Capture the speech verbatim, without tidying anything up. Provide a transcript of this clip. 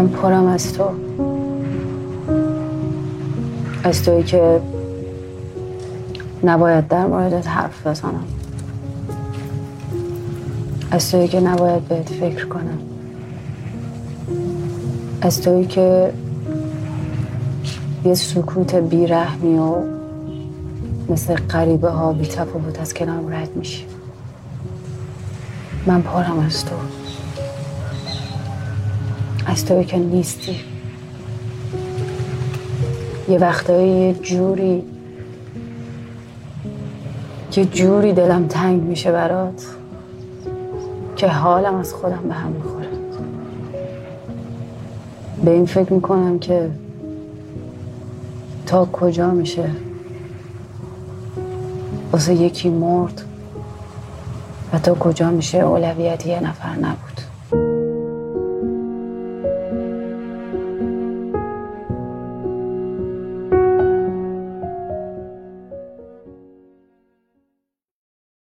من پرم از تو، از تویی که نباید در موردت حرف بزنم، از تویی که نباید بهت فکر کنم، از تویی که یه سکوت بیرحمی و مثل غریبه ها بی تفاوت از کنارم رد میشی. من پرم از تو، از تویی که نیستی. یه وقتایی یه جوری یه جوری دلم تنگ میشه برات که حالم از خودم به هم میخوره. به این فکر میکنم که تا کجا میشه واسه یکی مرد و تا کجا میشه اولویت یه نفر نبود.